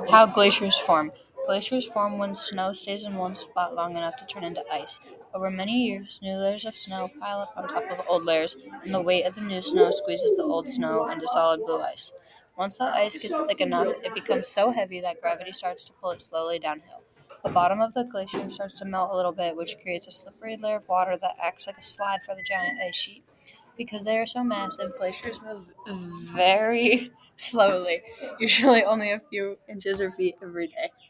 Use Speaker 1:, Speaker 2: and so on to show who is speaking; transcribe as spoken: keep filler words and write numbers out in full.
Speaker 1: How glaciers form. Glaciers form when snow stays in one spot long enough to turn into ice. Over many years, new layers of snow pile up on top of old layers, and the weight of the new snow squeezes the old snow into solid blue ice. Once the ice gets thick enough, it becomes so heavy that gravity starts to pull it slowly downhill. The bottom of the glacier starts to melt a little bit, which creates a slippery layer of water that acts like a slide for the giant ice sheet. Because they are so massive, glaciers move very slowly, usually only a few inches or feet every day.